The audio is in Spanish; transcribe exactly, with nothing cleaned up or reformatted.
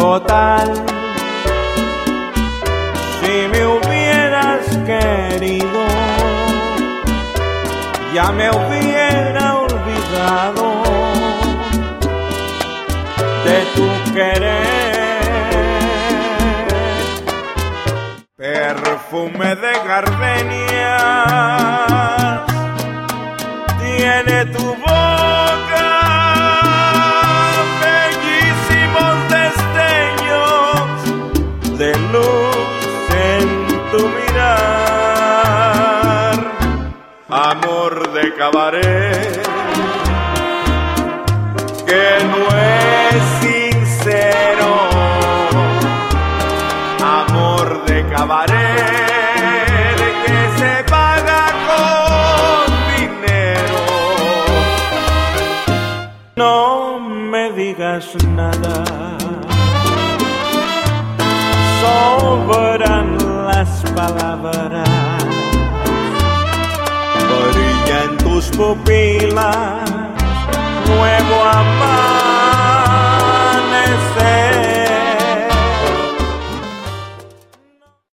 Total, si me hubieras querido, ya me hubiera olvidado de tu querer. Perfume de gardenia tiene tu boca, bellísimos destellos de luz en tu mirar. Amor de cabaret que no es sincero, amor de cabaret que se paga con dinero. No me digas nada, sobran las palabras, brillan tus pupilas, nuevo amar.